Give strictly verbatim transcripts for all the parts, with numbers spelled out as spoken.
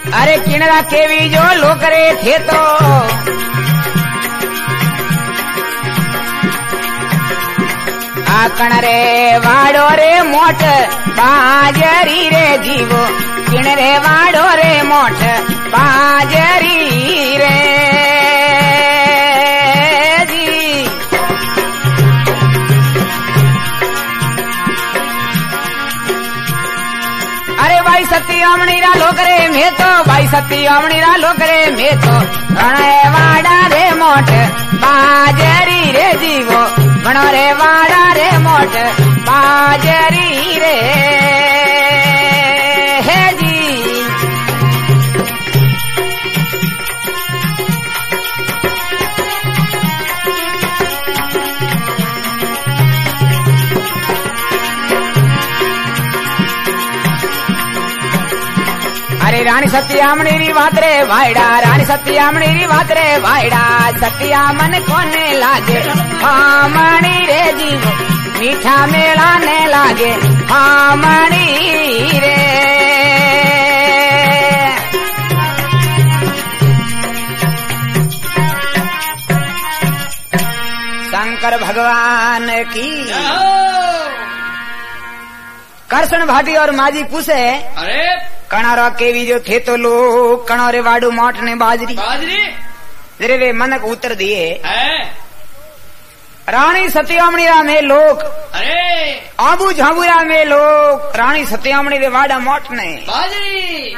अरे किनरा केवी जो लोग रे थे तो आकण रे वाड़ो रे मोट बाजरी रे जीवो किण रे वाड़ो रे मोट बाजरी रे जी। अरे भाई सती अमणी रा लोकरे में तो भाई सती अमणी रा लोकरे में तो रे वाड़ा रे मोट बाजरी रे जीवो बनो रे वाड़ा रे मोट बाजरी रे हे जी। अरे रानी सत्यामणी री बात रे भाईडा रानी सत्यामणी री बात रे भाईडा सत्या मन कोने लागे हाँ मणि रे जीव मीठा मेला ने लागे हाँ मणि रे। शंकर भगवान की कृष्ण भाटी और माजी पूछे अरे कणारा केवी जो थे तो लो कणारे वाडू माट ने बाजरी बाजरी जरे वे मनक उत्तर दिए है रानी सत्यामणीरा में लोग अरे आबू झाबूरा में लोग रानी सत्यामणी रे वाडा माट ने बाजरी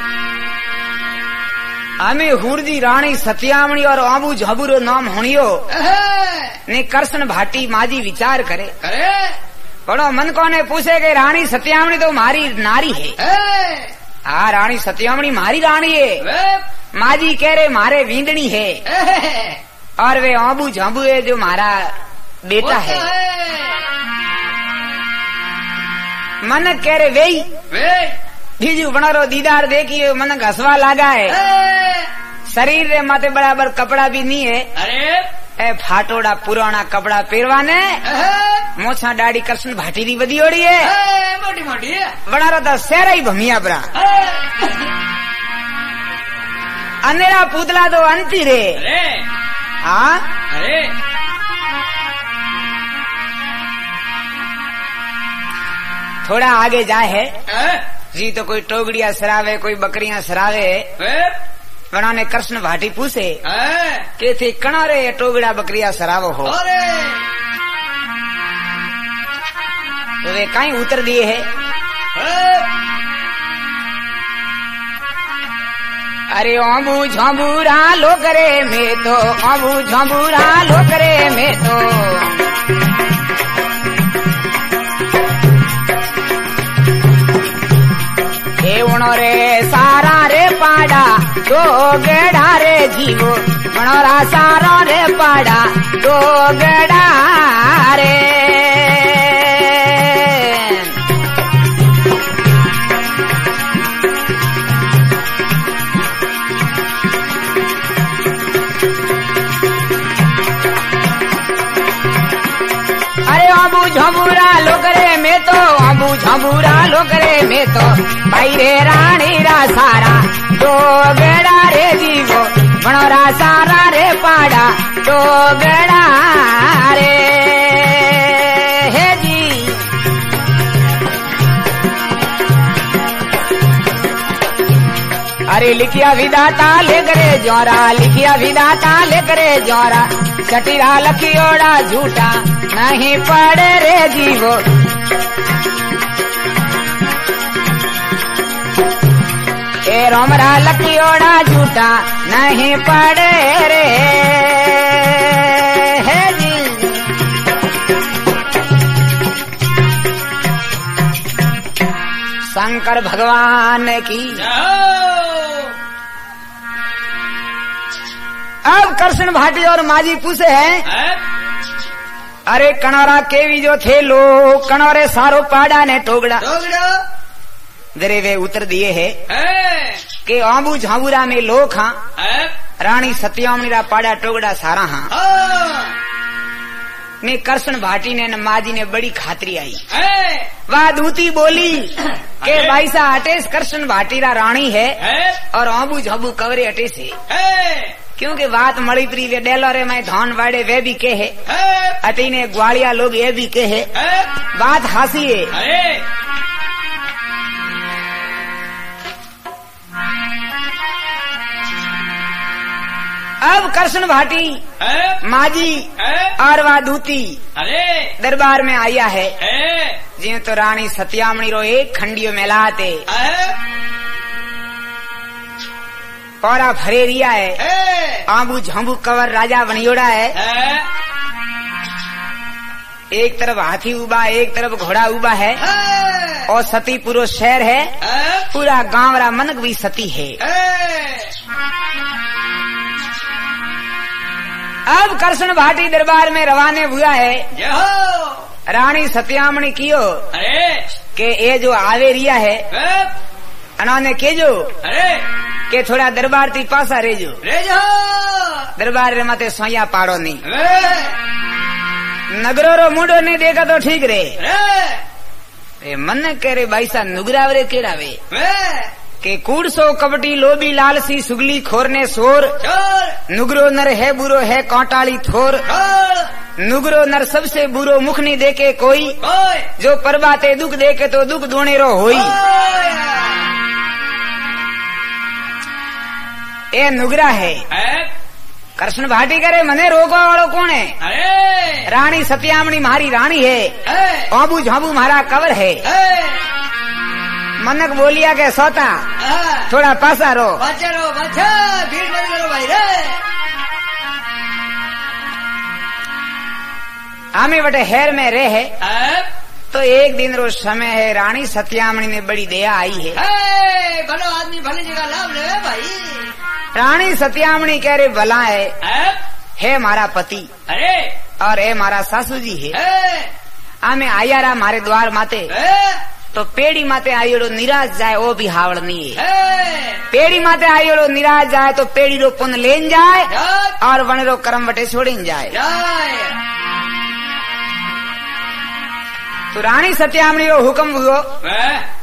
हमें हुरदी रानी सत्यामणी और आबू झाबूरो नाम होनियो ने कृष्ण भाटी माजी विचार करे अरे बड़ो मन को ने पूछे कि रानी सत्यामणी तो मारी नारी है हाँ रानी सत्यामणी मारी रानी है माजी कह रहे मारे वींदनी है और वे आबू झाबू है जो मारा बेटा है। मन कह रहे वे बीजू बनारो दीदार देखिए मन हसवा लगा है शरीर रे माथे बराबर कपड़ा भी नहीं है अरे ए फाटोड़ा पुराना कपड़ा पेरवाने मोछा डाड़ी कृष्ण भाटी री बदी ओड़ी है मोटी मोटी बना रहा था सेरा ही भमिया बरा अनेरा पुतला तो अंती रे अरे हाँ अरे थोड़ा आगे जाए है जी तो कोई टोगड़िया सरावे कोई बकरियां सरावे बनाने कृष्ण भाटी पूछे के थे कणा रे टोगड़ा बकरिया सरावो हो तो वे कहीं उतर दिए है अरे आबू झाबूरा लोकरे में तो आबू झाबूरा लोकरे में तो रे सारा रे पाड़ा दो गेड़ा रे जीवो मनोरा सारा रे पाड़ा दो गेड़ा रे अरे आबू झबूरा लोकरे में तो आबू झबूरा लोकरे में तो भाई रे रानी रा सारा दो गेड़ा रे जीवो मनोरा सारा रे पाड़ा दो गेड़ा रे हे जी। अरे लिखिया विदाता ले करे जोरा लिखिया विदाता ले करे जोरा चटीरा लखियोड़ा झूठा नहीं पड़े रे जीवो ए रोमरा लखियोड़ा झूठा नहीं पड़े रे हे जी। शंकर भगवान की अब कृष्ण भाटी और माजी पूछे हैं अरे कनारा केवी जो थे लो कनारे सारो पाड़ा ने टोगड़ा जरे वे उतर दिए है के आबू झाबूरा में लोग हाँ रानी सत्यामणी रा पाड़ा टोगड़ा सारा हाँ ने कृष्ण भाटी ने न माजी ने बड़ी खातरी आई वह दूती बोली के भाई सा अटेस कृष्ण भाटीरा रानी है, है? और आबू झाबू कवरे अटेस है, है? क्योंकि बात मड़ी प्री वे डेलोरे में धान वाड़े वे भी के है, है? अटीने ग्वालिया लोग ये भी के है, है? बात हासी है। अरे अब कृष्ण भाटी है? माजी है? और वा दूती अरे दरबार में आया है, है? जी तो रानी सत्यामणी रो एक खंडियो मेलाते है? पौरा भरेरिया है, है? आबू झाबू कवर राजा बनियोड़ा है, है? एक तरफ हाथी उबा एक तरफ घोड़ा उबा है, है? और सती पूरा शहर है, है? पूरा गांव रा मनक भी सती है। है? अब कृष्ण भाटी दरबार में रवाने हुआ है, जय हो। रानी सत्यामणी कियो अरे के ये जो आवेरिया है है? अनाने के जो अरे के थोड़ा दरबार ती पासा रेजो, रे जो दरबार रे माते सोया पाड़ो नहीं, रे नगरो रो मुंडो नहीं देखा तो ठीक रे, रे ए मन कह रे भाई सा नुगरावरे केड़ावे रे के कूड़सो कपटी लोबी लालसी सुगली खोरने सोर, चोर नुगरो नर है बुरो है कांटाली थोर, चोर नुगरो नर सबसे बुरो मुख नहीं देके कोई, कोई जो परबाते दुख देके तो दुख दोने रो होई। ए नुगरा है, है? कृष्ण भाटी करे मने रोकवा वालो कौन है? अरे रानी सत्यामणी मारी रानी है, है? आबू झाबू मारा कवर है, है? मनक बोलिया के सोता हाँ। थोड़ा पासा रो, बच्चा रो बच्चा भीड़ मत करो भाई रे। हमें बटे हेर में रहे है? तो एक दिन रो समय है, रानी सत्यामणी ने बड़ी दया आई है, है? भलो आदमी भली जगह लाभ ले भाई। रानी सत्यामणी कह रहे भला है, है? है मारा पति अरे और है मारा सासू जी है, है? आमे आया रा मारे द्वार माते है? तो पेड़ी माते आयोड़ो निराश जाए वो भी हावड़ नहीं है, है? पेड़ी माते आयोड़ो निराश जाए तो पेड़ी रो पुन लेन जाए जाए और वन रो कर्म बटे छोड़ीन जाए। जाए तो रानी सत्यामणी रो हुक्म हुओ है?